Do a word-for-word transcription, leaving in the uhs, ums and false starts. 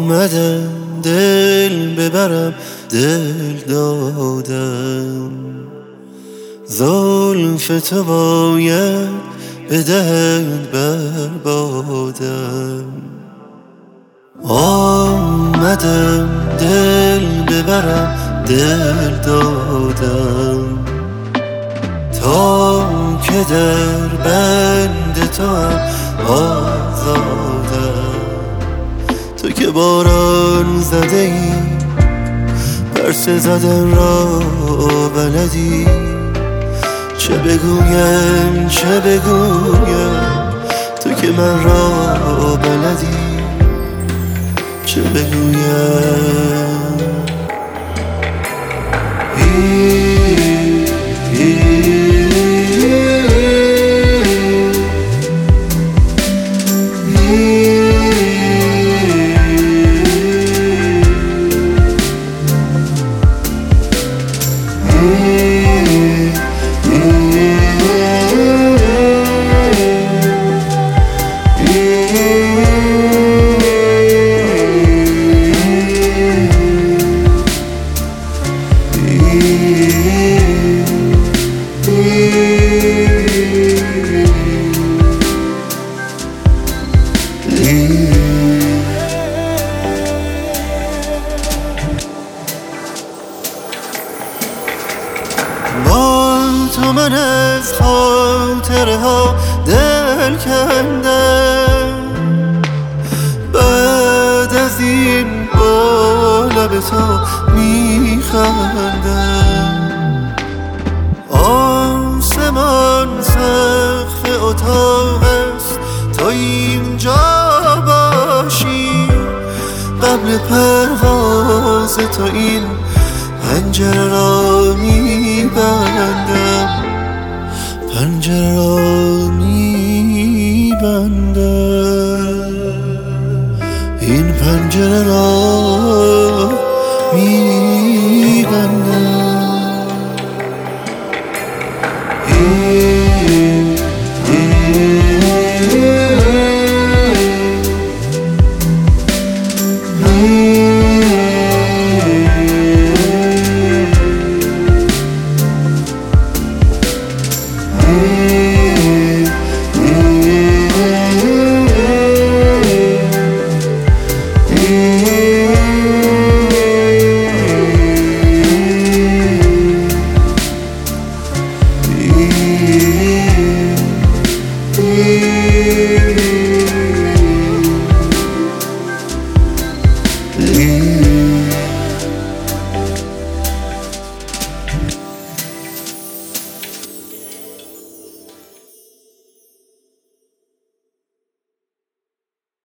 آمدم دل ببرم دل دادم، زلف تو باید بدهد بربادم. آمدم دل ببرم دل دادم، تا که در بند تو هم آزادم. تو که باران زده ای پرسه زدن را بلدی، چه بگویم چه بگویم تو که من را بلدی، چه بگویم. با تو من از خاطره ها دل کندم، بعد از این با لب تو میخندم. آسمان سقف اتاق است تا اینجا باشی، قبل پرواز تو این پنجره را میبندم، پنجره را میبندم، این پنجره را میبندم.